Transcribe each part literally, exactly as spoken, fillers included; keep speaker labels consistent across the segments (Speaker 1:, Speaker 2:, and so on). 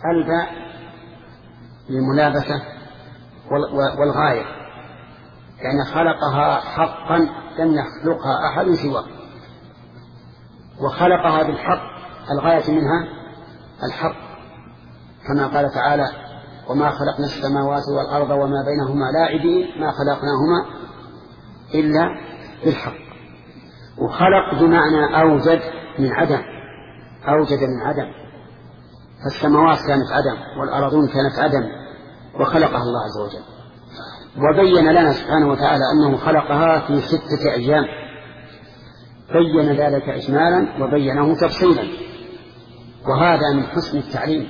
Speaker 1: الباء للملابسة والغاية، يعني خلقها حقا لم يخلقها أحد سواه، وخلقها بالحق الغاية منها الحق، كما قال تعالى وما خلقنا السماوات والأرض وما بينهما لاعبين ما خلقناهما إلا بالحق. وخلق بمعنى أوجد من عدم، أوجد من عدم، فالسماوات كانت عدم والأرضون كانت عدم وخلقها الله عز وجل. وبين لنا سبحانه وتعالى أنه خلقها في ستة أيام، بين ذلك إجمالا وبينه تفصيلا، وهذا من حسن التعليم،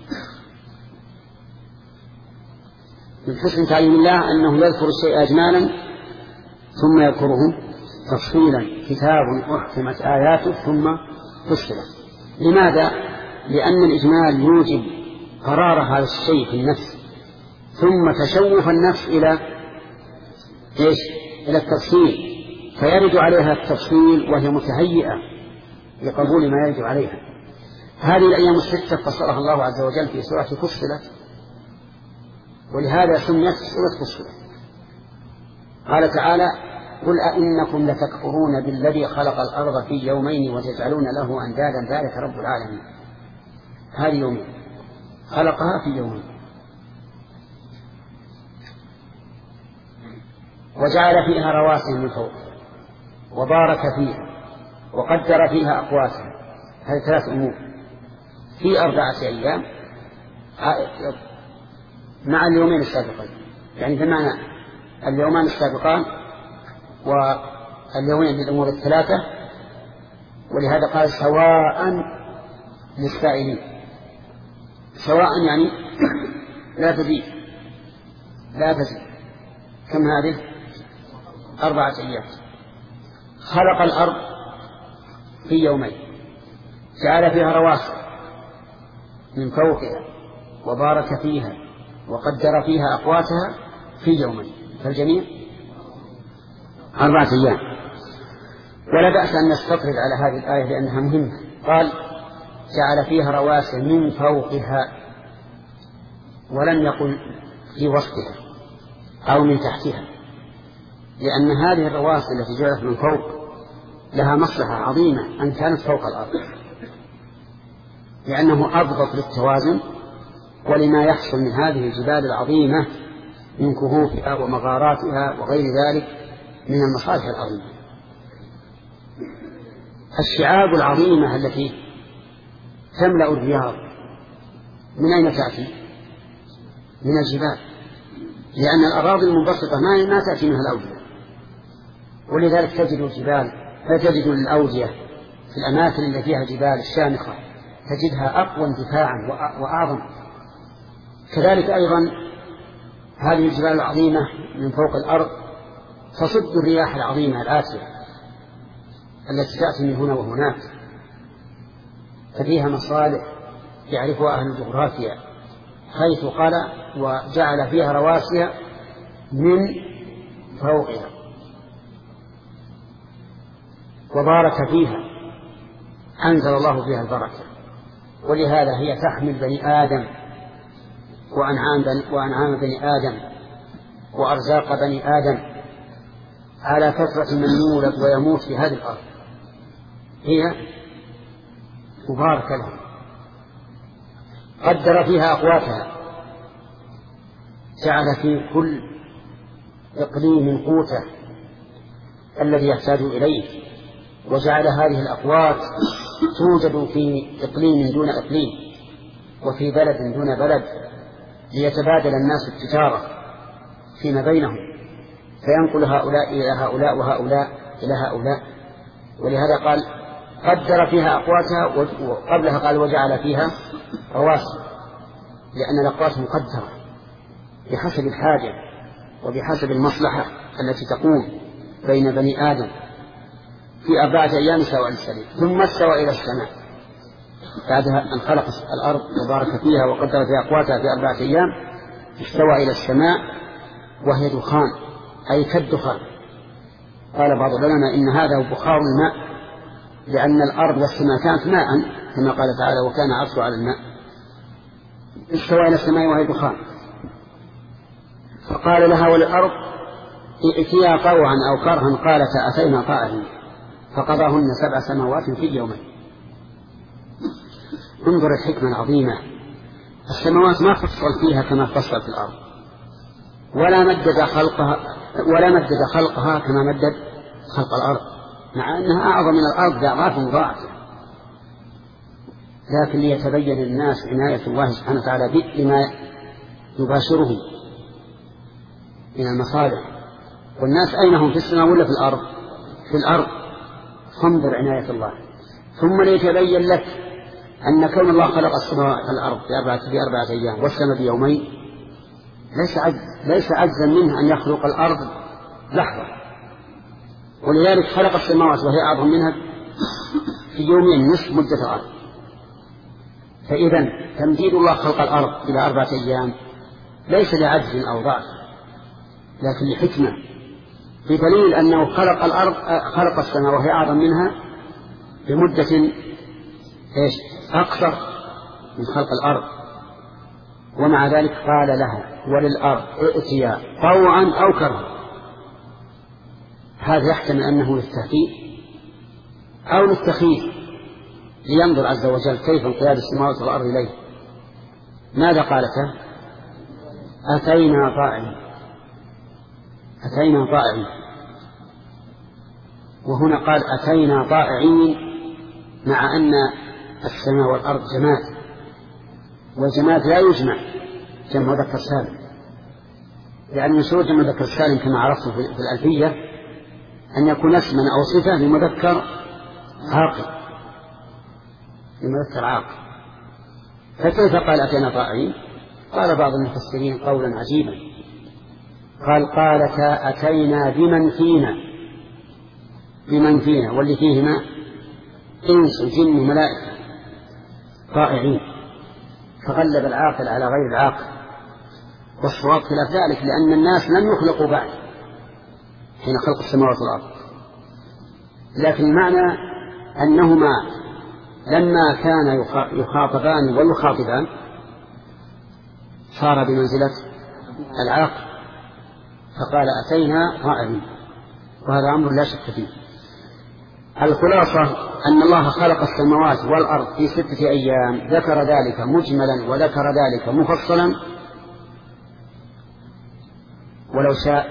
Speaker 1: من حسن تعليم الله أنه يذكر الشيء إجمالا ثم يذكره تفصيلا، كتاب أحكمت آياته ثم فصلت. لماذا؟ لأن الإجمال يوجب قرار هذا الشيء في النفس، ثم تشوف النفس إلى إيش؟ إلى التفصيل، فيرد عليها التفصيل وهي متهيئة لقبول ما يرد عليها. هذه الأيام الستة فصلها الله عز وجل في سورة فصلت، ولهذا سميت سورة فصلت. قال تعالى قل أئنكم لتكفرون بالذي خلق الأرض في يومين وتجعلون له أندادا ذلك رب العالمين. هذه يومين خلقها في يومين، وجعل فيها رواسي من فوق وبارك فيها وقدر فيها أقواتها. هذه ثلاث أمور في أربعة أيام مع اليومين السابقين، يعني بمعنى اليومان السابقان واليومين بالأمور الثلاثة. ولهذا قال سواء للسائلين، سواء يعني لا تزيد لا تزيد. كم هذه؟ أربعة أيام. خلق الأرض في يومين، جعل فيها رواسي من فوقها وبارك فيها وقدر فيها أقواتها في يومين، فالجميع أربعة أيام. ولا بأس أن نستطرد على هذه الآية لأنها مهمة. قال جعل فيها رواسي من فوقها، ولم يقل في وسطها أو من تحتها، لأن هذه الرواسي التي جعلت من فوق لها مصلحة عظيمة أن كانت فوق الأرض، لأنه أضبط للتوازن ولما يحصل من هذه الجبال العظيمة من كهوفها ومغاراتها وغير ذلك من المصالح العظيمة. الشعاب العظيمة التي تملأ الرياض من أين تأتي؟ من الجبال، لأن الأراضي المنبسطة ما تأتي منها الأودية، ولذلك تجد الجبال فتجد الأودية في الأماكن التي فيها جبال الشامخة تجدها أقوى انتفاعا وأعظم. كذلك أيضا هذه الجبال العظيمة من فوق الأرض تصد الرياح العظيمة الآتية التي تأتي من هنا وهناك، ففيها مصالح يعرفها أهل الجغرافيا، حيث قال وجعل فيها رواسي من فوقها وبارك فيها، أنزل الله فيها البركة. ولهذا هي تحمل بني آدم وأنعام بني, وأنعام بني آدم وأرزاق بني آدم على فترة من يولد ويموت في هذه الأرض، هي مباركة لهم. قدر فيها أقواتها، جعل في كل إقليم قوته الذي يحتاج إليه، وجعل هذه الأقوات توجد في إقليم دون إقليم وفي بلد دون بلد، ليتبادل الناس التجارة فيما بينهم، فينقل هؤلاء إلى هؤلاء وهؤلاء إلى هؤلاء. ولهذا قال قدر فيها أقواتها، وقبلها قال وجعل فيها رواسي، لأن الأقوات مقدرة بحسب الحاجة وبحسب المصلحة التي تقوم بين بني آدم في أربعة أيام سواء السبيل. ثم استوى إلى السماء بعد أن خلق الأرض وبارك فيها وقدر فيها أقواتها في أربعة أيام، استوى إلى السماء وهي دخان أي كالدخان. قال بعض العلماء إن هذا هو بخار الماء، لأن الأرض والسماء كانت ماء كما قال تعالى وكان عرشه على الماء. استوى إلى السماء وهي دخان، فقال لها وللأرض ائتيا طوعا أو كرها قالتا أتينا طائعين، فقضاهن سبع سماوات في يومين. انظر الحكمة العظيمة، السماوات ما فصل فيها كما فصل في الأرض، ولا مدد خلقها ولا مدد خلقها كما مدد خلق الأرض، مع أنها أعظم من الأرض بأضعاف مضاعفة، لكن ليتبين للناس عناية الله سبحانه وتعالى بما يباشرهم من المصالح. والناس أين هم، في السماء ولا في الأرض؟ في الأرض. فانظر عناية الله. ثم ليتبين لك أن كون الله خلق السماء والأرض بأربعة أيام والسماء بيومين ليس عجز ليس عجزا منه أن يخلق الأرض لحظة، ولذلك خلق السماوات وهي أعظم منها في يومين نصف مدة الأرض. فإذا تمديد الله خلق الأرض إلى أربعة أيام ليس لعجز أو ضعف، لكن لحكمة، بدليل أنه خلق الأرض خلق السماء وهي أعظم منها بمدة إيش أقصر من خلق الأرض، ومع ذلك قال لها وللأرض ائتيا طوعا أو كرها. هذا يحتمل أنه للتهديد أو للتخييف، لينظر عز وجل كيف انقياد السماوات والأرض إليه. ماذا قالته؟ أتينا طائعين، أتينا طائعين. وهنا قال أتينا طائعين، مع أن السماء والأرض جماد، والجماد لا يجمع جمع مذكر سالم، لأن شروط جمع مذكر سالم كما عرفت في الألفية أن يكون اسما أو صفة لمذكر عاقل، لمذكر عاقل. فكيف قال أتينا طائعين؟ قال بعض المفسرين قولا عجيبا، قال قالتا أتينا بمن فينا، بمن فينا واللي فيهما إنس وجن وملائكة طائعين، فغلب العاقل على غير العاقل. والصواب خلاف ذلك، لأن الناس لم يخلقوا بعد حين خلق السماوات والأرض، لكن المعنى أنهما لما كان يخاطبان ويخاطبان صار بمنزلة العاقل، فقال أتينا طائعين، وهذا أمر لا شك فيه. الخلاصة أن الله خلق السماوات والأرض في ستة أيام، ذكر ذلك مجملا وذكر ذلك مفصلا، ولو شاء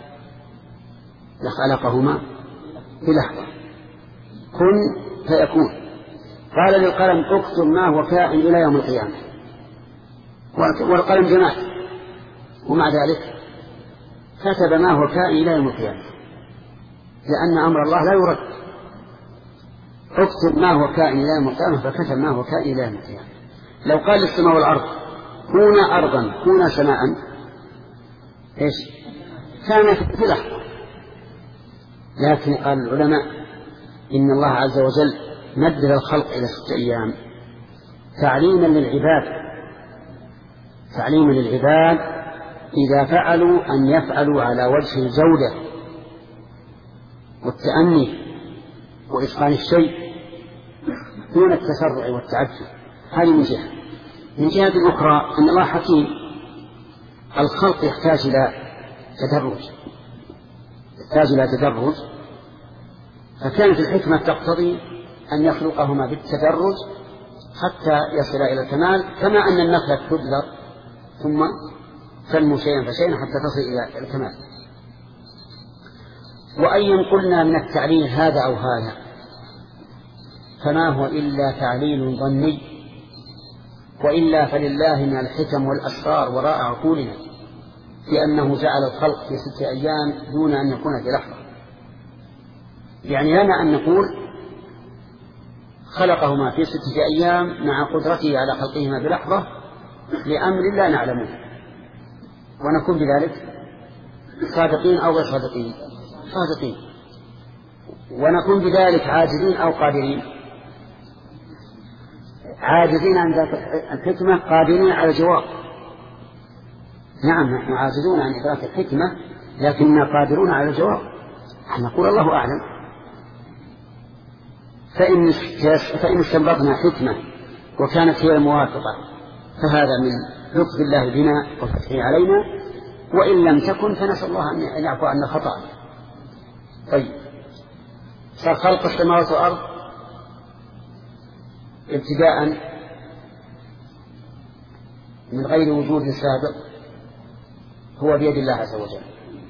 Speaker 1: لخلقهما في لحظة، كن فيكون. قال للقلم اكتب ما هو كائن إلى يوم القيامة، والقلم جماد، ومع ذلك كتب ما هو كائن إلى يوم القيامة، لأن أمر الله لا يرد. اكتب ما هو كائن إلى يوم القيامة، فكتب ما هو كائن إلى يوم القيامة. لو قال للسماء والأرض كونا أرضا كونا سماء، إيش كانت في لحظة. لكن قال العلماء إن الله عز وجل مدد الخلق إلى ستة أيام تعليما للعباد، تعليما للعباد إذا فعلوا أن يفعلوا على وجه الجودة والتأني وإتقان الشيء دون التسرع والتعجل. هذه من جهة. من جهة أخرى أن الله حكيم، الخلق يحتاج إلى تدرج، يحتاج إلى تدرج، فكانت الحكمة تقتضي أن يخلقهما بالتدرج حتى يصل إلى الكمال، كما أن النخلة تبذر ثم تنمو شيئا فشيئا حتى تصل إلى الكمال. وأيا قلنا من التعليل هذا أو هذا فما هو إلا تعليل ظني، وإلا فلله من الحكم والأسرار وراء عقولنا في أنه جعل الخلق في ستة أيام دون أن يكون في لحظة. يعني لنا أن نقول خلقهما في ستة أيام مع قدرته على خلقهما بلحظة لأمر لا نعلمه، ونكون بذلك صادقين أو غير صادقين، صادقين، ونكون بذلك عاجزين أو قادرين، عاجزين عن ذات الحكمة قادرين على الجواب. نعم نحن عاجزون عن إدراك الحكمة لكننا قادرون على الجواب، نقول الله أعلم. فإن فإن استنبطنا حكمة وكانت هي الموافقة فهذا من لطف الله بنا وفتحه علينا، وإن لم تكن فنسأل الله أن يعفو عنا خطأ. طيب، صار خلق السماوات والأرض ابتداء من غير وجود سابق هو بيد الله عز وجل.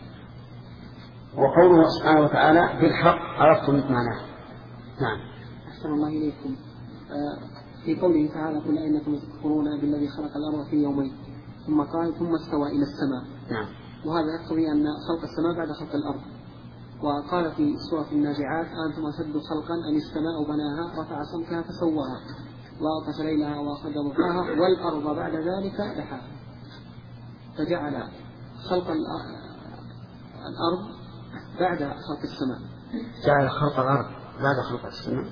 Speaker 1: وقوله سبحانه وتعالى بالحق عرفتم معناه. نعم.
Speaker 2: أحسن الله إليكم. في قوله تعالى قل أئنكم تكفرون بالذي خلق الأرض في يومين ثم قال ثم استوى إلى السماء.
Speaker 1: نعم.
Speaker 2: وهذا يقتضي أن خلق السماء بعد خلق الأرض. وقال في سورة النازعات أنتم أشد خلقا أم السماء بناها رفع سمكها فسواها وأغطش ليلها وأخرج ضحاها والأرض بعد ذلك دحاها. فجعل خلق الأرض بعد خلق السماء.
Speaker 1: جعل خلق الأرض بعد خلق السماء.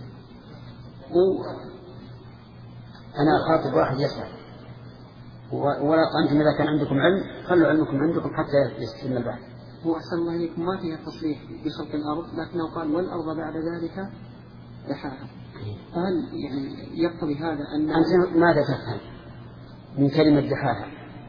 Speaker 1: أنا أخاطب واحد يسأل، ولا أنتم إذا كان عندكم علم خلوا علمكم عندكم حتى يستلم البحث.
Speaker 2: هو أحسن الله إليكم ما فيها تصريح بخلق الأرض، لكنه قال والأرض بعد ذلك دحاها. فهل يعني يقتضي هذا أن
Speaker 1: أنت ماذا تفهم من كلمة دحاها؟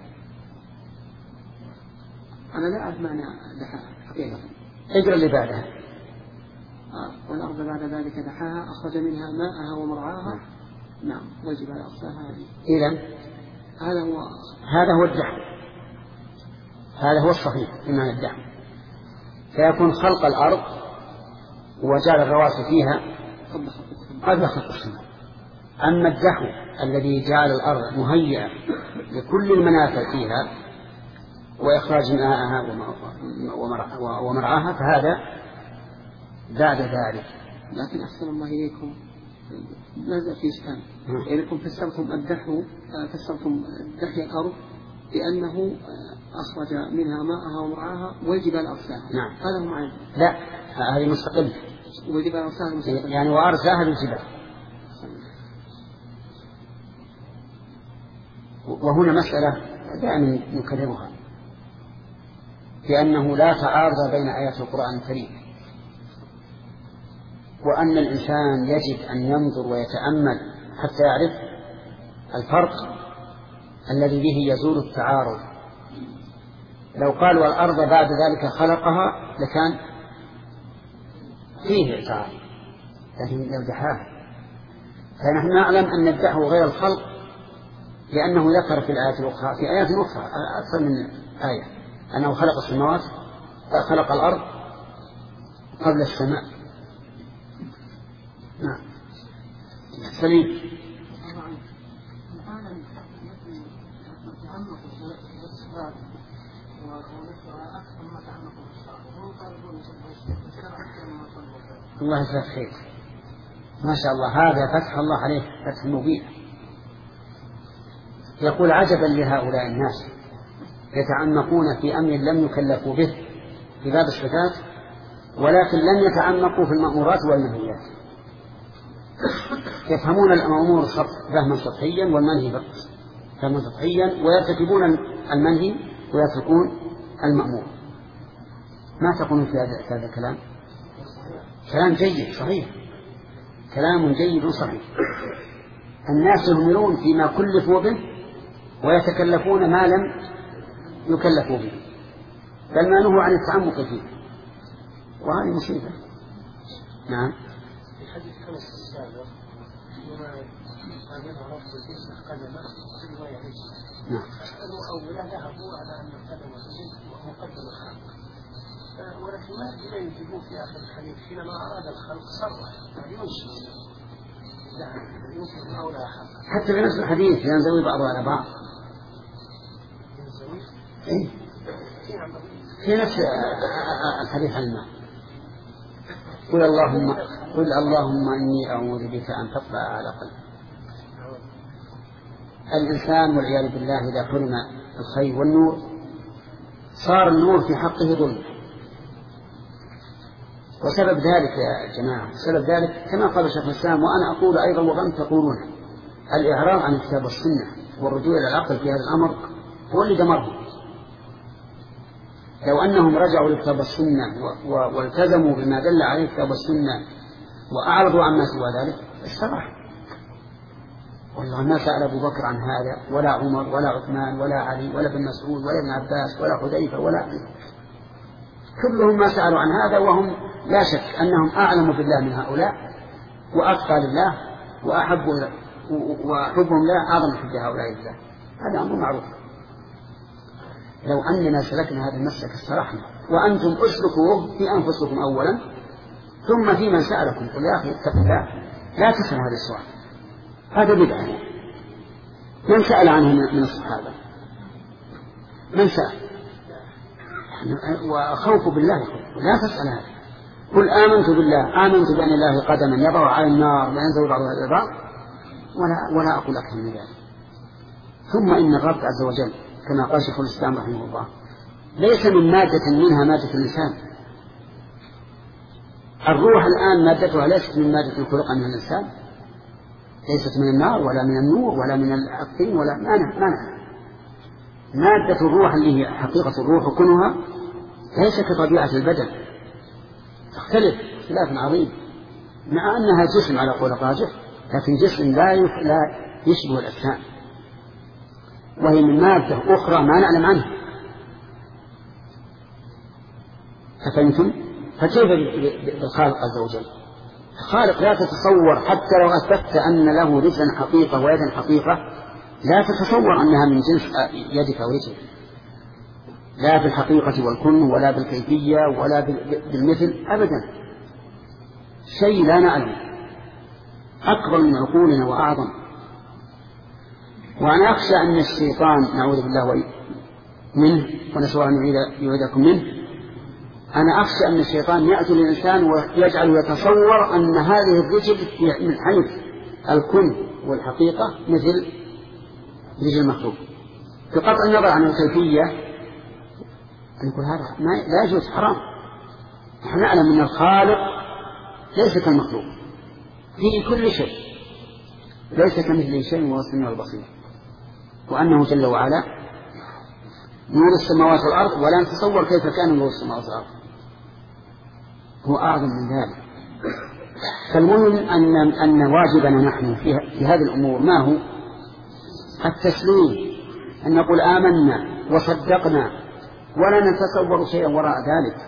Speaker 2: أنا لا أعرف معنى دحاها حقيقة.
Speaker 1: اقرأ اللي بعدها.
Speaker 2: آه. والأرض بعد ذلك دحاها أخرج منها ماءها ومرعاها. نعم. وجب على أصلها هذه.
Speaker 1: إذن
Speaker 2: هذا هو
Speaker 1: هذا هو الدحو، هذا هو الصحيح في معنى الدحو. فيكون خلق الأرض وجعل الرواسي فيها قبل خلق السماء. أما الدحو الذي جعل الأرض مهيئة لكل المنافع فيها وإخراج ماءها ومرعاها فهذا بعد ذلك.
Speaker 2: لكن أحسن الله إليكم ماذا في إشكال؟ إنكم فسرتم الدحو فسرتم دحي الأرض بأنه أخرج منها ماءها ومرعاها والجبال أرساها.
Speaker 1: نعم.
Speaker 2: هذا هو معنى.
Speaker 1: لا، هذه مستقلة.
Speaker 2: والجبال أرساها مستقلة.
Speaker 1: يعني وأرساها للجبال. وهنا مسألة دائما نكررها، لأنه لا تعارض بين آيات القرآن الكريم، وأن الإنسان يجب أن ينظر ويتأمل حتى يعرف الفرق الذي به يزول التعارض. لو قال والأرض بعد ذلك خلقها لكان فيه اعتراض، لكن لو دحاها. فنحن نعلم أن الدحو غير الخلق، لأنه ذكر في الآيات الأخرى في آيات أخرى أكثر من آية أنه خلق السماوات خلق الأرض قبل السماء. نعم. سليم. الله يجزاك خير، ما شاء الله، هذا فتح الله عليه فتح مبين. يقول عجبا لهؤلاء الناس يتعمقون في أمر لم يكلفوا به في باب الصفات، ولكن لم يتعمقوا في المأمورات والمنهيات. يفهمون الأمور فهما سطحيا والمنهي فهما سطحيا، ويرتكبون المنهي ويتركون المأمور. ما تقولون في هذا الكلام؟ كلام جيد صحيح، كلام جيد صحيح. الناس يهملون فيما كلفوا به ويتكلفون ما لم يكلفوا به، بل ما نهوا عن التعمق فيه، وهذه مصيبة. نعم.
Speaker 3: في حديث أنس السابق وما قابلها رفض الجسم قدمه في رواية عيسى.
Speaker 1: نعم.
Speaker 3: أسألوا أولا ذهبوا على أن القدم والجسم مقدم الخلق، ولكن ما يجيبون في آخر الحديث حينما أراد الخلق صرح يعني ينشئ يعني ينشئ أو لا حق.
Speaker 1: حتى في نفس الحديث ينزوي بعضه على بعض.
Speaker 3: ينزوي؟
Speaker 1: إيه؟ في نفس الحديث عن الماء. قل اللهم قل اللهم إني أعوذ بك أن تطلع على قلبي. الإنسان والعياذ بالله إذا حرم الخير والنور صار النور في حقه ظلم. وسبب ذلك يا جماعة، سبب ذلك كما قال شيخ الإسلام وأنا أقول أيضا وأنتم تقولون، الإعراض عن الكتاب والسنة والرجوع إلى العقل في هذا الأمر هو اللي دمرهم. لو أنهم رجعوا للكتاب والسنة والتزموا بما دل عليه الكتاب والسنة وأعرضوا عما سوى ذلك استراح. والله ما سأل أبو بكر عن هذا ولا عمر ولا عثمان ولا علي ولا ابن مسعود ولا ابن عباس ولا حذيفة ولا كلهم ما سألوا عن هذا، وهم لا شك أنهم أعلم بالله من هؤلاء وأتقى لله وأحب وحبهم لا أعظم حب هؤلاء لله. هذا أمر معروف. لو أننا سلكنا هذا المسلك استرحنا، وأنتم أسلكوه في أنفسكم أولا ثم في من سألكم. قل يا أخي اتق الله لا تسألوا هذا السؤال، هذا بدعة. من سأل عنه من الصحابة؟ من سأل؟ وخوف بالله لا تسأل هذا. قل آمنت بالله، آمنت بأن الله قدما يضع على النار لا ينزل بعضها إلى بعض، ولا, ولا أقول أكثر من ذلك. ثم إن الرب عز وجل كما قال شيخ الإسلام رحمه الله ليس من مادة منها مادة الإنسان. الروح الآن مادتها ليست من مادة خلق منها الإنسان، ليست من النار ولا من النور ولا من الطين ولا مانع مانع. مادة الروح اللي هي حقيقة الروح وكنها ليس كطبيعة البدن، تختلف اختلاف عظيم، مع أنها جسم على قول الراجح، لكن جسم لا لا يشبه الأجسام، وهي من مادة أخرى ما نعلم عنها. أفهمتم؟ فكيف بالخالق عز وجل؟ الخالق لا تتصور حتى لو أثبت أن له رجلا حقيقة ويدا حقيقة لا تتصور أنها من جنس يدك أو رجلك، لا بالحقيقة والكن ولا بالكيفية ولا بالمثل أبدا، شيء لا نعلم، أكبر من عقولنا وأعظم. وأنا أخشى أن الشيطان نعوذ بالله منه ونسأل أن يعيذكم منه، أنا أخشى أن الشيطان يأتي للإنسان ويجعل يتصور أن هذه الرجل من حيث الكن والحقيقة مثل رجل المخلوق، بقطع النظر عن الكيفية. نقول هذا لا يجوز، حرام. نحن نعلم أن الخالق ليس كالمخلوق في كل شيء، ليس كمثله شيء وهو السميع البصير، وأنه جل وعلا نور السماوات والأرض، ولا نتصور كيف كان نور السماوات والأرض، هو أعظم من ذلك. فالمهم أن أن واجبنا نحن في هذه الأمور ما هو؟ التسليم، أن نقول آمنا وصدقنا ولا نتصور شيئا وراء ذلك،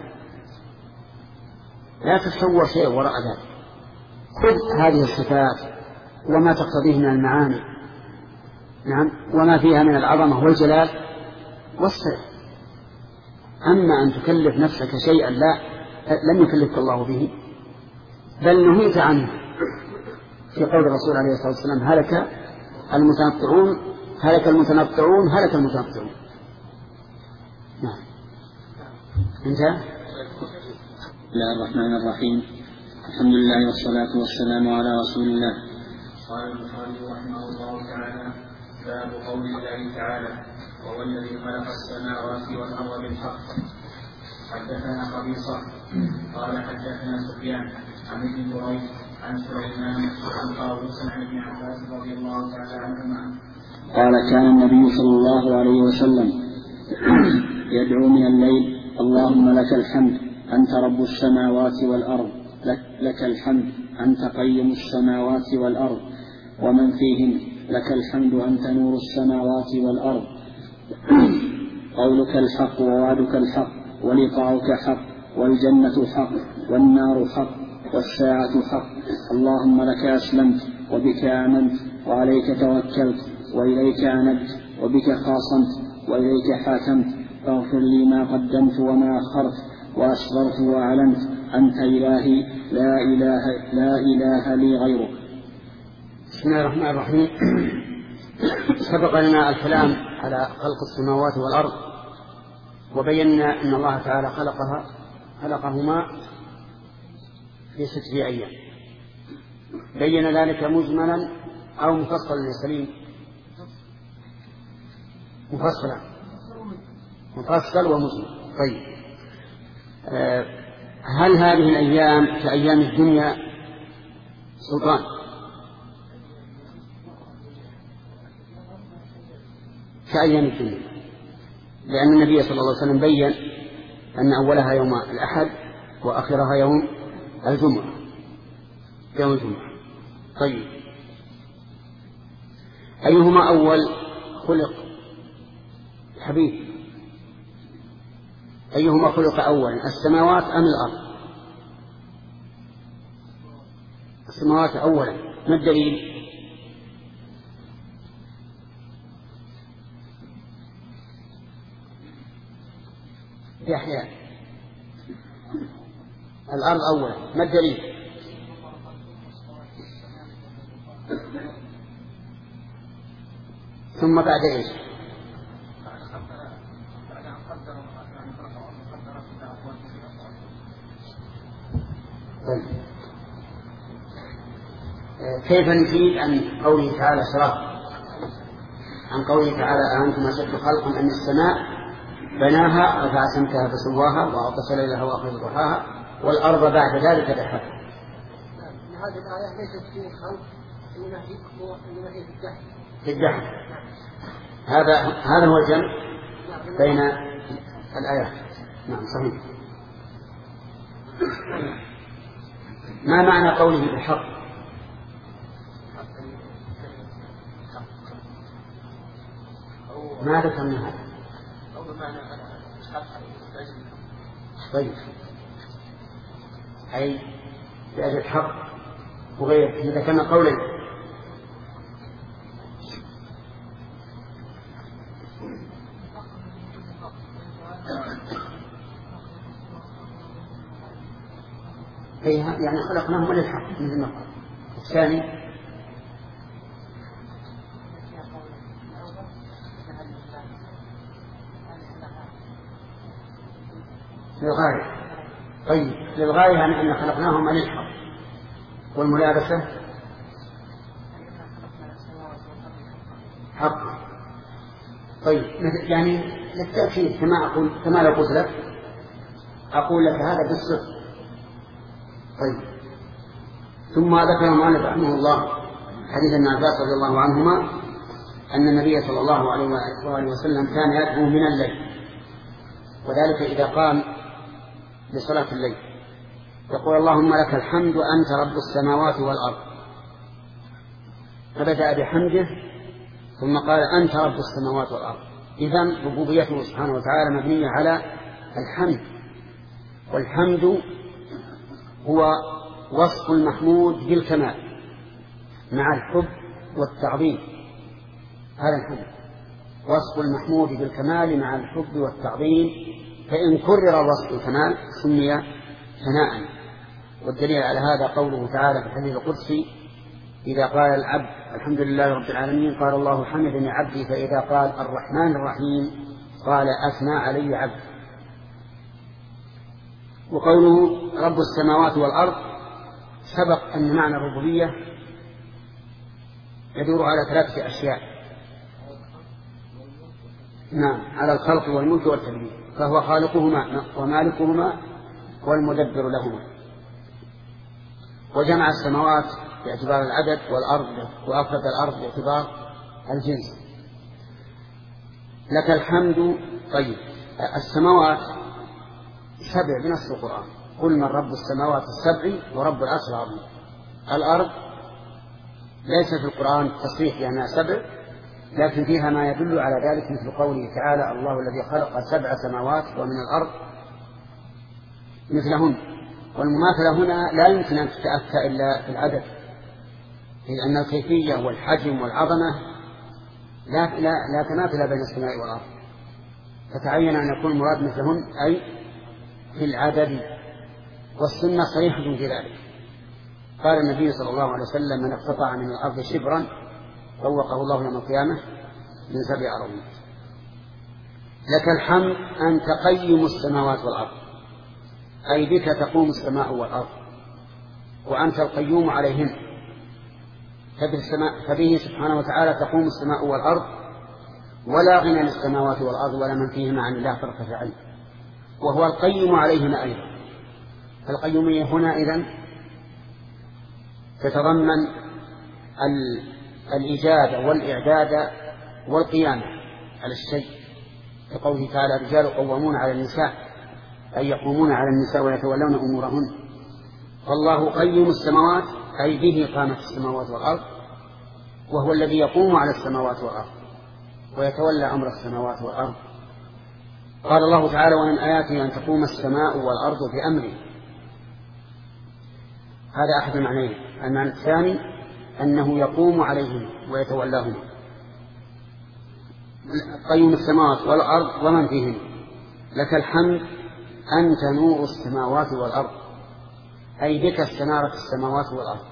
Speaker 1: لا تتصور شيئا وراء ذلك. خذ هذه الصفات وما تقتضيه من المعاني، نعم، وما فيها من العظمة والجلال والصدق. أما أن تكلف نفسك شيئا لا لم يكلفك الله به، بل نهيت عنه في قول الرسول عليه الصلاة والسلام هلك المتنطعون هلك المتنطعون هلك المتنطعون. نعم. انتهى.
Speaker 4: بسم الله الرحمن الرحيم، الحمد لله والصلاة والسلام على رسول الله.
Speaker 5: قال البخاري رحمه الله تعالى: باب قول الله تعالى: وهو الذي خلق السماوات والأرض بالحق. حدثنا قبيصة قال حدثنا سفيان عن ابن جريج عن سليمان عن طاووس عن ابن عباس رضي الله تعالى عنهما
Speaker 4: قال: كان النبي صلى الله عليه وسلم يدعو من الليل: اللهم لك الحمد أنت رب السماوات والأرض، لك, لك الحمد أنت قيم السماوات والأرض ومن فيهن، لك الحمد أنت نور السماوات والأرض، قولك الحق ووعدك الحق ولقاؤك حق والجنة حق والنار حق والساعة حق، اللهم لك أسلمت وبك آمنت وعليك توكلت وإليك أنبت وبك خاصمت وإليك حاكمت، فاغفر لي ما قدمت وما أخرت وأسررت وأعلنت، أنت إلهي لا إله, لا إله لي غيرك.
Speaker 1: بسم الله الرحمن الرحيم. سبق لنا الكلام على خلق السماوات والأرض، وبينا أن الله تعالى خلقها خلقهما في ستة أيام. بين ذلك مجملا أو مفصلا يا سليم؟ مفصلا، مفصل ومجمل. طيب، أه هل هذه الأيام كأيام الدنيا سلطان؟ كأيام الدنيا، لأن النبي صلى الله عليه وسلم بين أن أولها يوم الأحد وآخرها يوم الجمعة يوم الجمعة. طيب، أيهما أول خلق حبيب؟ أيهما خلق أولا، السماوات أم الأرض؟ السماوات أولا. ما الدليل؟ يحيى الأرض أولا. ما الدليل؟ ثم بعد إيش؟ طيب. كيف نجيب عن قوله تعالى صراط عن قوله تعالى أأنتم أشد خلقا أم السماء بناها رفع سمكها فسواها وأغطش ليلها وأخرج ضحاها والأرض بعد ذلك دحاها.
Speaker 3: هذه الآية ليست في خلق إنما هي في الدحر.
Speaker 1: في الدحر. هذا هذا هو الجمع بين الآيات. نعم صحيح. ما معنى قوله بالحق؟ ما ذكرنا هذا. طيب أي بأجل الحق وغير إذا كان قولا يعني خلقناهم للحق مثل ما قال. الثاني للغاية. طيب للغاية يعني أن خلقناهم للحق. والملابسة حق. طيب يعني للتأكيد كما أقول كما لو قلت لك أقول لك هذا بالصدق. طيب ثم ذكر المؤلف رحمه الله حديث ابن عباس رضي الله عنهما أن النبي صلى الله عليه وآله وسلم كان يدعو من الليل، وذلك إذا قام لصلاة الليل يقول اللهم لك الحمد أنت رب السماوات والأرض، فبدأ بحمده ثم قال أنت رب السماوات والأرض. إذن ربوبيته سبحانه وتعالى مبنية على الحمد، والحمد هو وصف المحمود بالكمال مع الحب والتعظيم. هذا الحمد وصف المحمود بالكمال مع الحب والتعظيم، فإن كرر وصف الكمال سمي ثناء. والدليل على هذا قوله تعالى في الحديث القدسي إذا قال العبد الحمد لله رب العالمين قال الله حمدني عبدي، فإذا قال الرحمن الرحيم قال أثنى علي عبدي. وقوله رب السماوات والأرض سبق أن معنى الربوبية يدور على ثلاثة أشياء. نعم على الخلق والملك والتدبير، فهو خالقهما ومالكهما والمدبر لهما. وجمع السماوات باعتبار العدد والأرض وأفرد الأرض باعتبار الجنس. لك الحمد. طيب السماوات سبع بنص القرآن، قل من رب السماوات السبع ورب العرش العظيم. الأرض ليس في القرآن تصريح بأنها سبع، لكن فيها ما يدل على ذلك مثل قوله تعالى الله الذي خلق سبع سماوات ومن الأرض مثلهن. والمماثلة هنا لا يمكن أن تتأتى إلا في العدد، لأن الكيفية والحجم والعظمة لا, لا, لا تماثل بين السماء والأرض، فتعين أن يكون المراد مثلهن أي في العدد. والسنة صريحة في ذلك. قال النبي صلى الله عليه وسلم من اقتطع من الأرض شبرا طوقه الله يوم القيامة من سبع أراضين. لك الحمد أنت قيم السماوات والأرض، أي بك تقوم السماء والأرض وأنت القيوم عليهن، فبه سبحانه وتعالى تقوم السماء والأرض، ولا غنى للسماوات والأرض ولا من فيهما عن الله طرفة عين، وهو القيم عليهما أيضا. فالقيومية هنا إذن تتضمن الإيجاد والإعداد والقيامة على الشيء، كقوله تعالى الرجال قوامون على النساء، أي يقومون على النساء ويتولون أمورهن. فالله قيم السماوات أي به قامت السماوات والأرض، وهو الذي يقوم على السماوات والأرض ويتولى أمر السماوات والأرض. قال الله تعالى: ومن آياته أن تقوم السماء والأرض بأمره. هذا أحد المعنيين. المعنى الثاني أنه يقوم عليهم ويتولاهم، قيوم السماوات والأرض ومن فيهن، لك الحمد أنت نور السماوات والأرض، أي بك استنارت السماوات والأرض.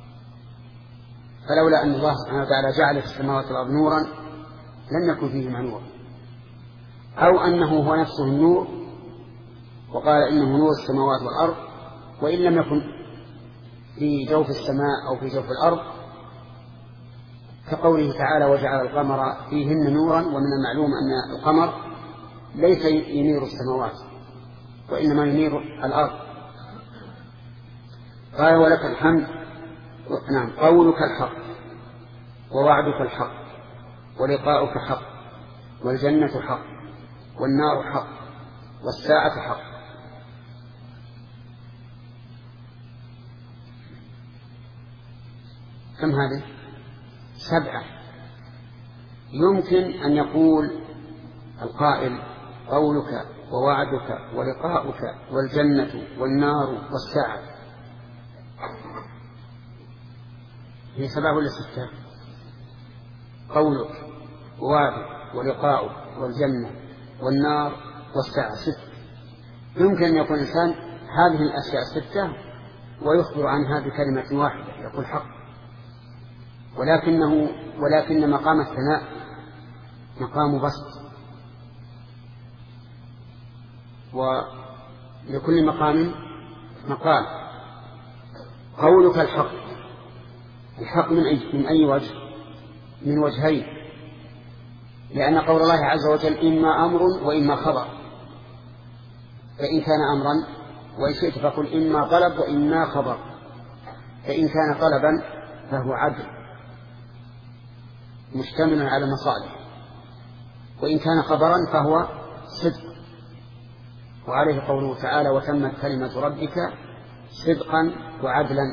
Speaker 1: فلولا أن الله سبحانه وتعالى جعل في السماوات والأرض نورا لم يكن فيه نور، أو أنه هو نفسه النور وقال إنه نور السماوات والأرض، وإن لم يكن في جوف السماء أو في جوف الأرض، كقوله تعالى: وجعل القمر فيهن نورا. ومن المعلوم أن القمر ليس ينير السماوات وإنما ينير الأرض. قال: ولك الحمد. نعم، قولك الحق ووعدك الحق ولقاؤك حق والجنة حق والنار حق والساعة حق. كم هذه؟ سبعة. يمكن أن يقول القائل: قولك ووعدك ولقاؤك والجنة والنار والساعة. هي سبعة ولا ستة؟ قولك ووعدك ولقاؤك والجنة والنار والساعة ستة. يمكن أن يقول الإنسان هذه الأشياء الستة ويخبر عنها بكلمة واحدة، يقول حق. ولكنه ولكن مقام الثناء مقام بسط، ولكل مقام مقال. قولك الحق، الحق من أي, من أي وجه؟ من وجهين، لأن قول الله عز وجل إما أمر وإما خبر، فإن كان أمرا وإن شئت فقل إما طلب وإما خبر، فإن كان طلبا فهو عدل مشتمل على مصالح، وإن كان خبرا فهو صدق. وعليه قوله تعالى: وتمت كلمة ربك صدقا وعدلا.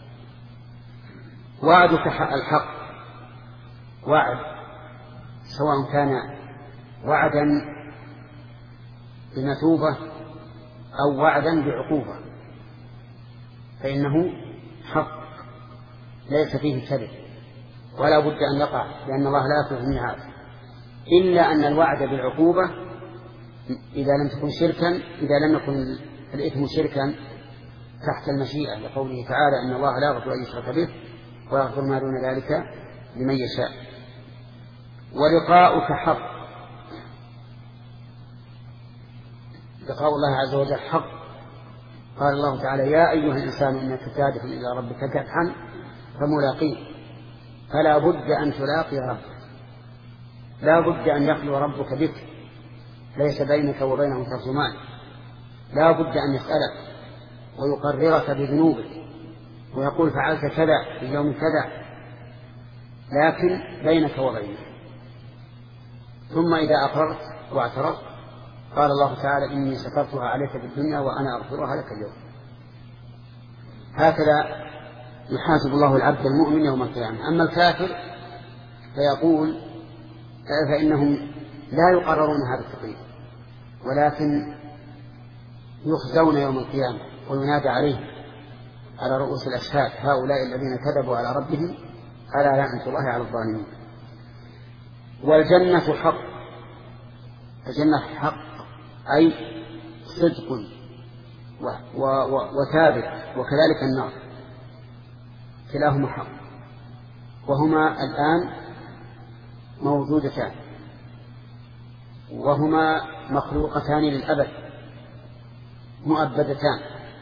Speaker 1: وعدك الحق، وعد سواء كان وعدا بمثوبة أو وعدا بعقوبة فإنه حق ليس فيه كذب ولا بد أن يقع، لأن الله لا يخلف الميعاد، إلا أن الوعد بالعقوبة إذا لم تكن شركا، إذا لم يكن الإثم شركا تحت المشيئة، لقوله تعالى: إن الله لا يغفر أن يشرك به ويغفر ما دون ذلك لمن يشاء. ولقاؤك حق، لقاء الله عز وجل حق. قال الله تعالى: يا أيها الإنسان إنك كادح إلى ربك كدحا فملاقيه، فلا بد أن تلاقي ربك، لا بد أن يخلو ربك بك، ليس بينك وبينه ترجمان، لا بد أن يسألك ويقررك بذنوبك ويقول فعلت كذا في يوم كذا، لكن بينك وبينه. ثم إذا أقررت واعترفت قال الله تعالى: إني سترتها عليك في الدنيا وأنا أغفرها لك اليوم. هكذا يحاسب الله العبد المؤمن يوم القيامة. أما الكافر فيقول فإنهم لا يقررون هذا التقرير، ولكن يخزون يوم القيامة وينادى عليه على رؤوس الأشهاد: هؤلاء الذين كذبوا على ربهم ألا لعنة الله على الظالمين. والجنة حق، الجنة حق أي صدق وثابت، وكذلك النار، كلاهما حق، وهما الآن موجودتان، وهما مخلوقتان للأبد مؤبدتان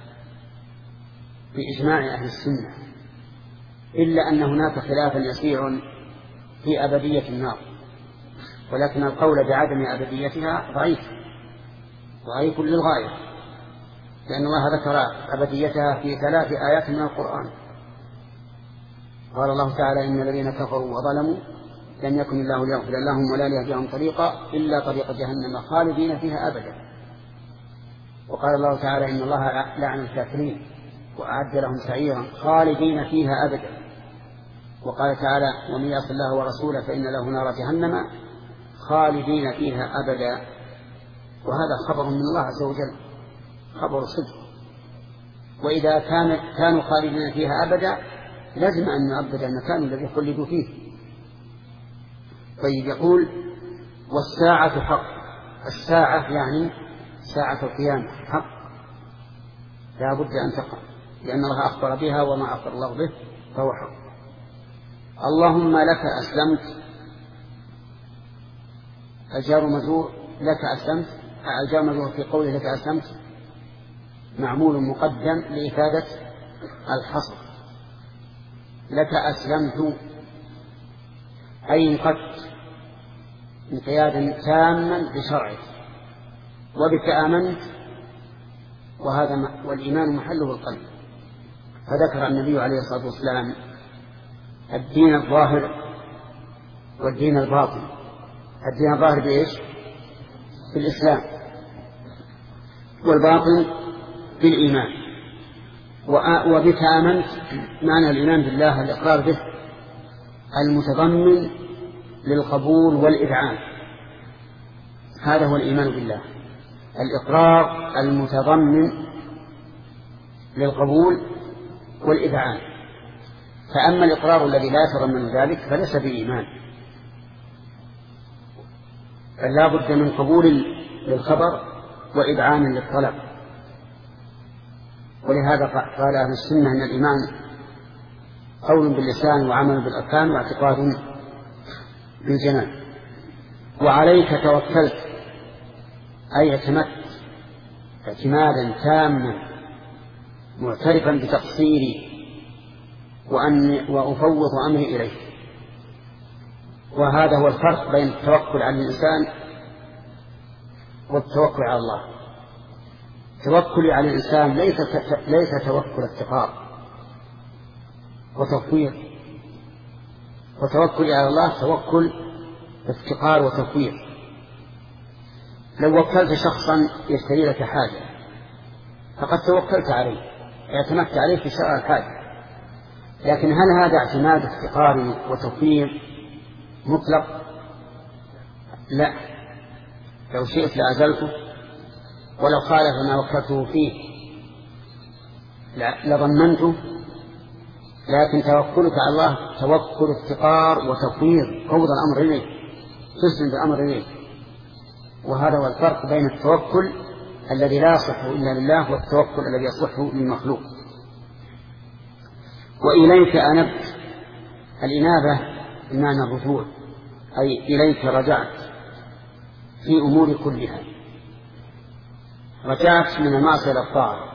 Speaker 1: بإجماع أهل السنة، إلا أن هناك خلافا يسير في أبدية النار، ولكن القول بعدم أبديتها ضعيف ضعيف للغاية، لأن الله ذكر أبديتها في ثلاث آيات من القرآن. قال الله تعالى: إن الذين كفروا وظلموا لم يكن الله ليغفر لهم ولا ليهديهم طريقا إلا طريق جهنم خالدين فيها أبدا. وقال الله تعالى: إن الله لعن الكافرين وأعد لهم سعيرا خالدين فيها أبدا. وقال تعالى ومن يعص الله ورسوله فإن له نار جهنم خالدين فيها أبدا، وهذا خبر من الله عز وجل، خبر صدق. وإذا كان كانوا خالدين فيها أبدا لازم أن نعبد المكان الذي خلدوا فيه. طيب يقول والساعة حق. الساعة يعني ساعة القيامة حق، لا بد أن تقع، لأن الله أخبر بها وما أخبر الله به فهو حق. اللهم لك أسلمت، الجار مجرور لك أسلمت، الجار مجرور في قوله لك أسلمت معمول مقدم لإفادة الحصر. لك أسلمت أي انقدت انقيادا تاما بشرعك، وبك آمنت، وهذا والإيمان محله القلب. فذكر النبي عليه الصلاة والسلام الدين الظاهر والدين الباطن. الدين الظاهر بإيش؟ بالإسلام، والباطن بالإيمان. وبك آمنت معنى الإيمان بالله الإقرار به المتضمن للقبول والإذعان، هذا هو الإيمان بالله، الإقرار المتضمن للقبول والإذعان. فأما الإقرار الذي لا يتضمن ذلك فليس بإيمان، بل لا بد من قبول للخبر وإذعان للطلب. ولهذا قال أهل السنة أن الإيمان قول باللسان وعمل بالأركان واعتقاد بالجنان. وعليك توكلت أي اعتمدت اعتمادا تاما معترفا بتقصيري وأن وأفوض أمري إليك. وهذا هو الفرق بين التوكل على الإنسان والتوكل على الله. التوكل على الإنسان ليس ليس توكل افتقار وتفويض، وتوكل على الله توكل افتقار وتفويض. لو وكلت شخصا يشتري لك حاجة فقد توكلت عليه، اعتمدت عليه في شراء الحاجة، لكن هل هذا اعتماد افتقاري وتفويض مطلق؟ لا، لو شئت لأزلته ولو خالف ما وكلته فيه لضمنته، لكن توكلك على الله توكل افتقار وتفويض، فوض الأمر إليه، تسند الأمر إليه. وهذا هو الفرق بين التوكل الذي لا يصح إلا لله والتوكل الذي يصح للمخلوق. وإليك أنبت، الإنابة بمعنى الرجوع، أي إليك رجعت في أمور كلها، رجعت من المعصية إلى الطاعة،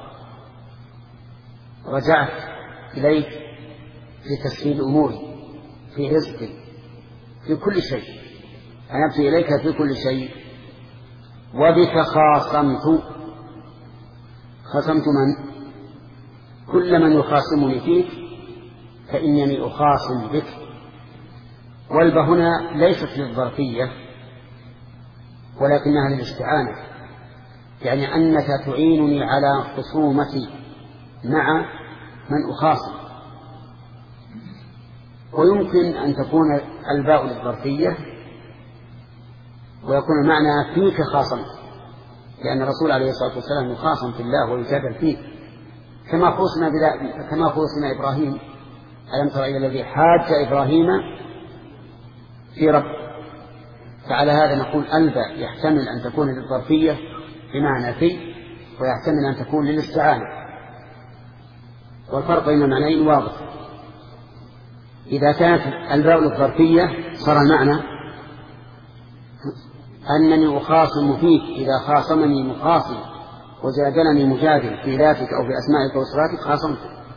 Speaker 1: رجعت إليك في تسهيل أموري، في رزقي، في كل شيء، أنبت إليك في كل شيء. وبك خاصمت، خاصمت من؟ كل من يخاصمني فيك فإنني أخاصم بك. والب هنا ليست للظرفية ولكنها للاستعانة، يعني أنك تعينني على خصومتي مع من أخاصم. ويمكن أن تكون الباء للظرفية ويكون المعنى فيك خاصمت، لأن الرسول عليه الصلاة والسلام يخاصم في الله ويجادل فيه، كما خصم كما خصم إبراهيم. ألم تر إلى الذي حاج إبراهيم في رب. فعلى هذا نقول الباء يحتمل أن تكون للظرفية بمعنى في، ويحتمل أن تكون للاستعانة، والفرق بين المعنيين واضح. إذا كانت الباء للظرفية صار المعنى أنني أخاصم فيك إذا خاصمني مخاصم وجادلني مجادل في ذاتك أو في أسمائك وصفاتك خاصمت.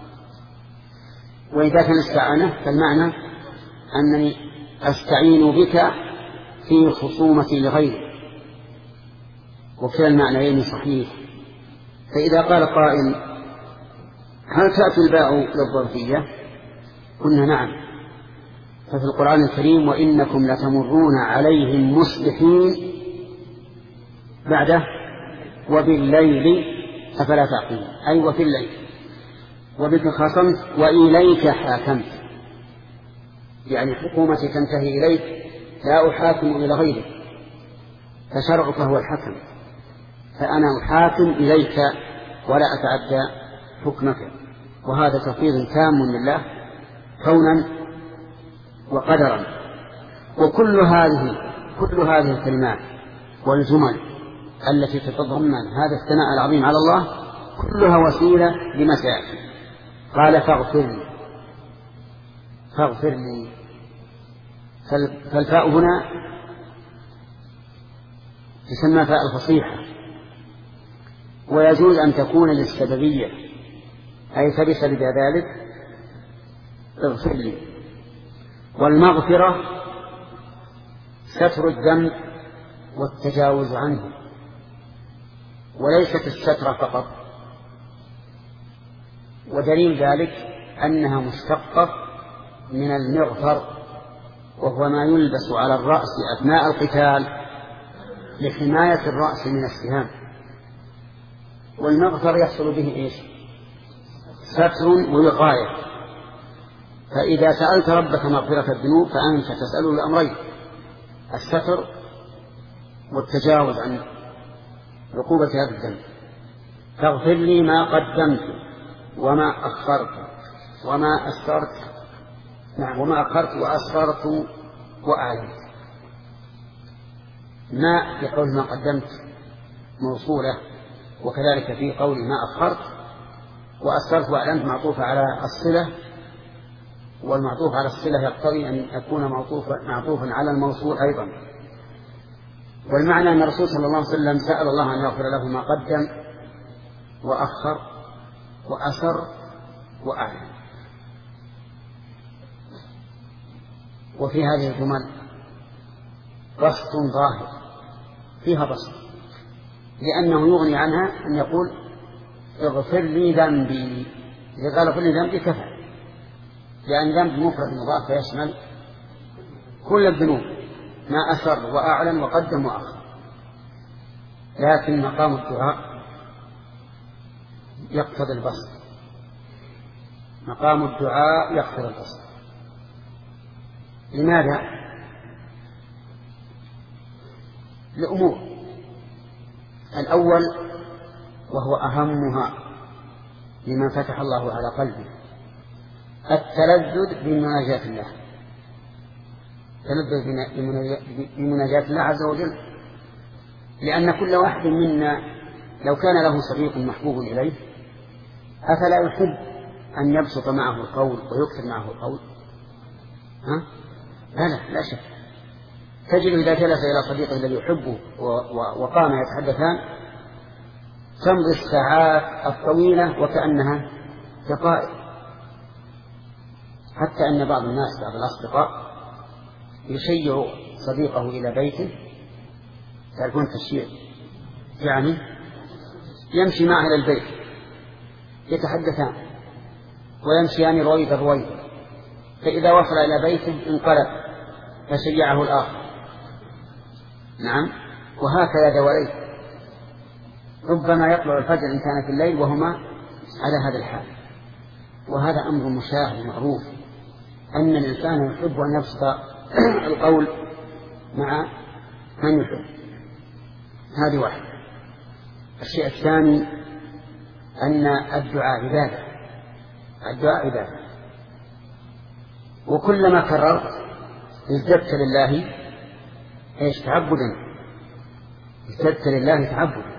Speaker 1: وإذا كان استعانة فالمعنى أنني أستعين بك في خصومتي لغيري، وكلا المعنيين صحيح. فإذا قال قائل هل تأتي الباء للظرفية؟ قلنا نعم. ففي القرآن الكريم وإنكم لتمرون عليهم مصبحين بعده وبالليل أفلا تعقلون، أي وفي الليل. وبك خاصمت وإليك حاكمت، يعني حكومتي تنتهي إليك، لا أحاكم إلى غيرك، فشرعك هو الحكم، فأنا أحاكم إليك ولا أتعدى حكمك. وهذا تفويض تام لله كونا وقدرا. وكل هذه كل هذه الكلمات والجمل التي تتضمن هذا الثناء العظيم على الله كلها وسيلة لما سيأتي. قال فاغفر لي، فاغفر لي، فالفاء هنا تسمى فاء الفصيحة، ويجوز أن تكون للسببية، أي فبسبب ذلك اغفر لي. والمغفرة ستر الذنب والتجاوز عنه، وليست الستر فقط. ودليل ذلك أنها مشتقة من المغفر، وهو ما يلبس على الرأس أثناء القتال لحماية الرأس من السهام. والمغفر يحصل به إيش؟ ستر ووقاية. فإذا سألت ربك مغفرة الذنوب فأنت تسأله الأمرين: الستر والتجاوز عن عقوبة هذا الذنب. فاغفر لي ما قدمت وما أخرت وما أسررت، نعم، وما أخرت وأسررت وأعلنت. ما في قول ما قدمت موصولة، وكذلك في قول ما أخرت، وأسررت وأعلنت معطوفة على الصلة، والمعطوف على الصلة يقتضي أن يكون معطوفا على الموصول أيضا. والمعنى أن الرسول صلى الله عليه وسلم سأل الله أن يغفر له ما قدم وأخر وأسر وأعلن. وفي هذه الجمل بسط ظاهر، فيها بسط، لأنه يغني عنها أن يقول اغفر لي ذنبي. إذا قال اغفر لي ذنبي كفى، لأن ذنب مفرد مضاف فيشمل كل الذنوب، ما أسر وأعلن وقدم وأخر. لكن مقام الدعاء يقتضي البسط، مقام الدعاء يقتضي البسط. لماذا؟ لأمور: الأول وهو أهمها لمن فتح الله على قلبه، التلذذ بمناجاة الله، التلذذ بمناجاة الله عز وجل. لأن كل واحد منا لو كان له صديق محبوب إليه أفلا يحب أن يبسط معه القول ويكثر معه القول؟ ها؟ لا لا شك. تجد إذا جلس إلى صديقه الذي يحبه وقام يتحدثان تمضي الساعات الطويلة وكأنها دقائق، حتى أن بعض الناس بعض الأصدقاء يشيع صديقه إلى بيته، تعرفون التشييع يعني يمشي معه إلى البيت يتحدثان ويمشيان رويدا رويدا، فإذا وصل إلى بيته انقلب فشيعه الآخر. نعم، وهكذا دواليه، ربما يطلع الفجر إن كان في الليل وهما على هذا الحال. وهذا أمر مشاهد معروف أن الإنسان يحب أن يبسط القول مع من يحب. هذه واحدة. الشيء الثاني أن الدعاء عبادة، الدعاء عبادة، وكلما كررت ازددت لله ايش؟ تعبدا، ازددت لله تعبدا،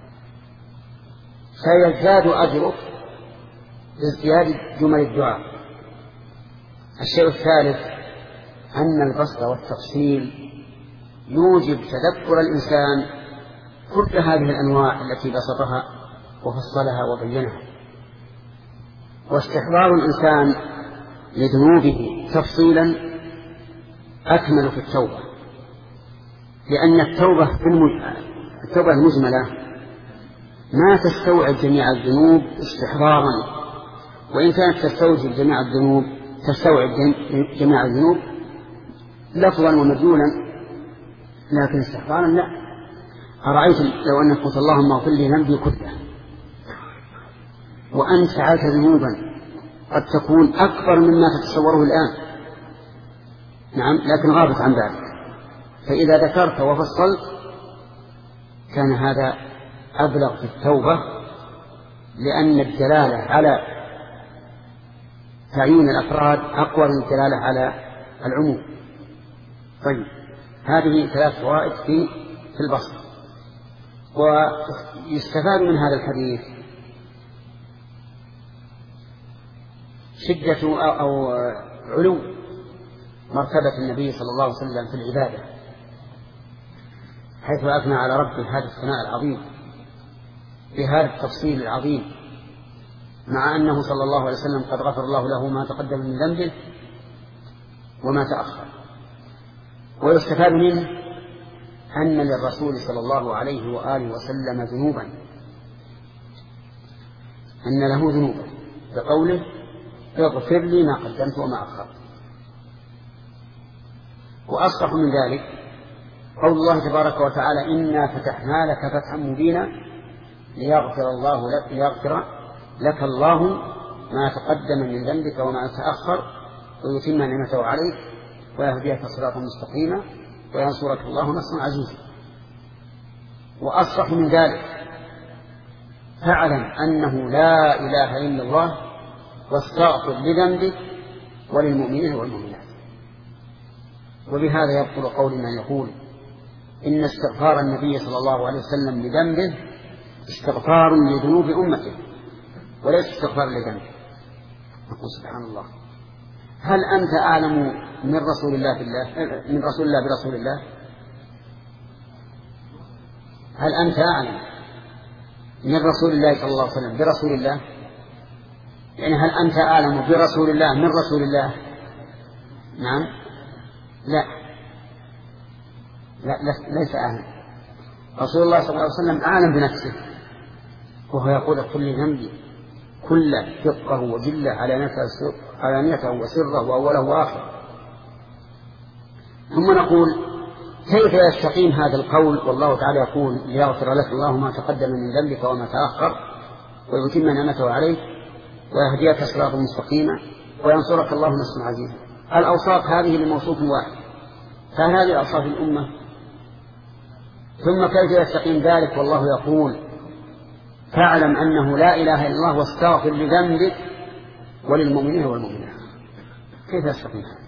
Speaker 1: سيزداد أجرك بازدياد جمل الدعاء. الشيء الثالث أن البسط والتفصيل يوجب تذكر الإنسان كل هذه الأنواع التي بسطها وفصلها وبينها، واستحضار الإنسان لذنوبه تفصيلا أكمل في التوبة، لأن التوبة التوبة المجملة ما تستوعب جميع الذنوب استحضارا، وإن كانت تستوعب جميع الذنوب تستوعب جميع الذنوب لفظا ومدلولا، لكن استحضارا لا. أرأيت لو أنك قلت اللهم اغفر لي ذنبي كله، وأنت فعلت ذنوبا قد تكون أكبر مما تتصوره الآن، نعم، لكن غابت عن ذلك. فإذا ذكرت وفصلت كان هذا أبلغ في التوبة، لأن الدلالة على تعيين الأفراد أقوى من الدلالة على العموم. طيب، هذه ثلاث فوائد في في البسط. ويستفاد من هذا الحديث شدة أو علو مرتبة النبي صلى الله عليه وسلم في العبادة، حيث أثنى على ربه هذا الثناء العظيم بهذا التفصيل العظيم، مع أنه صلى الله عليه وسلم قد غفر الله له ما تقدم من ذنبه وما تأخر. ويستفاد منه أن للرسول صلى الله عليه وآله وسلم ذنوبا، أن له ذنوبا بقوله اغفر لي ما قدمت وما أخرت. وأصرح من ذلك قول الله تبارك وتعالى إنا فتحنا لك فتحا مبينا ليغفر الله لك ليغفر لك الله ما تقدم من ذنبك وما تأخر ويتم نعمته عليك ويهديك صراطا مستقيما وينصرك الله نصرا عزيزا. وأصرح من ذلك فاعلم أنه لا إله إلا الله واستغفر لذنبك وللمؤمنين والمؤمنات. وبهذا يبطل قول من يقول إن استغفار النبي صلى الله عليه وسلم لذنبه استغفار لذنوب أمته وليس استغفار لذنبه. نقول سبحان الله، هل أنت أعلم من رسول الله بالله من رسول الله برسول الله؟ هل أنت أعلم من رسول الله صلى الله عليه وسلم برسول الله؟ يعني هل أنت أعلم برسول الله من رسول الله؟ نعم، لا لا, لا ليس أعلم. رسول الله صلى الله عليه وسلم أعلم بنفسه، وهو يقول اغفر لي ذنبي كله دقه وجله علانيته وسره وأوله وآخره. ثم نقول كيف يستقيم هذا القول والله تعالى يقول ليغفر لك الله ما تقدم من ذنبك وما تأخر ويتم نعمته عليك ويهديك صراطا مستقيما وينصرك الله نصرا عزيزا؟ الأوصاف هذه لموصوف واحد، فهل هذه أوصاف الأمة؟ ثم كيف يستقيم ذلك والله يقول فاعلم أنه لا إله إلا الله واستغفر لذنبك وللمؤمنين والمؤمنات؟ كيف يستقيم هذا؟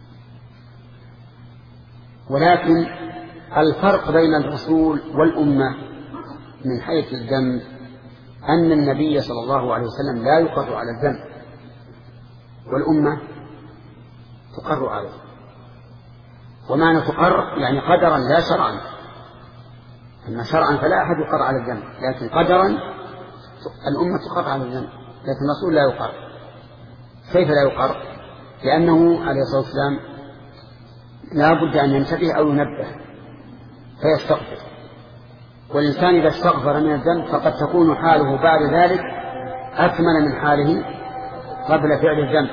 Speaker 1: ولكن الفرق بين الرسول والأمة من حيث الذنب أن النبي صلى الله عليه وسلم لا يقر على الذنب والأمة تقر عليه. ومعنى تقر يعني قدرا لا شرعا، أما شرعا فلا أحد يقر على الذنب، لكن قدرا الأمة تقر على الذنب، لكن الرسول لا يقر. كيف لا يقر؟ لأنه عليه الصلاة والسلام لا بد أن ينتبه أو ينبه فيستغفر، والإنسان إذا استغفر من الذنب فقد تكون حاله بعد ذلك أكمل من حاله قبل فعل الذنب.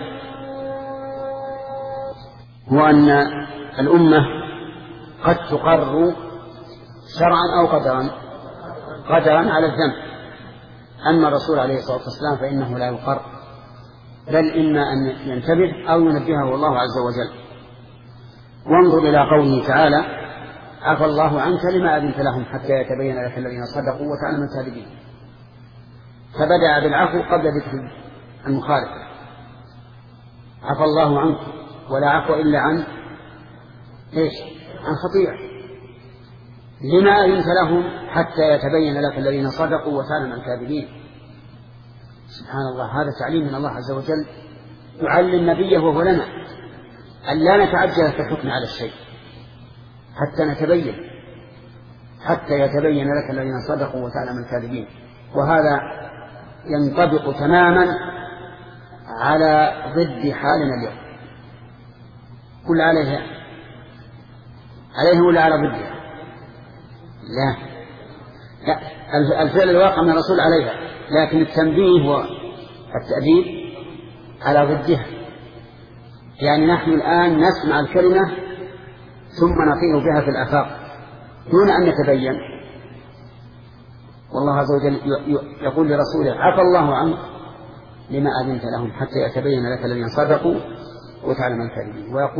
Speaker 1: هو أن الأمة قد تقر شرعا أو قدرا قدرا على الذنب، أما الرسول عليه الصلاة والسلام فإنه لا يقر، بل إما أن ينتبه أو ينبهه الله عز وجل. وانظر إلى قوله تعالى عفى الله عنك لما أذنت لهم حتى يتبين لك الذين صدقوا وتعلم الكاذبين، فبدأ بالعفو قبل ذكر المخالفة. عفى الله عنك، ولا عفو إلا عن إيش؟ عن خطيئة. لما أذنت لهم حتى يتبين لك الذين صدقوا وتعلم الكاذبين. سبحان الله، هذا تعليم من الله عز وجل يعلم نبيه وهو لنا أن لا نتعجل في الحكم على الشيء حتى نتبين حتى يتبين لك الذين صدقوا وتعلم الكاذبين. وهذا ينطبق تماما على ضد حالنا اليوم. كل عليها عليه ولا على ضدها؟ لا لا، الفعل الواقع من الرسول عليها، لكن التنبيه والتأديب على ضدها. يعني نحن الآن نسمع الكلمة ثم نطير بها في الآفاق دون أن نتبين، والله عز وجل يقول لرسوله عفى الله عنك لما أذنت لهم حتى يتبين لك الذين صدقوا وتعلم الكاذبين.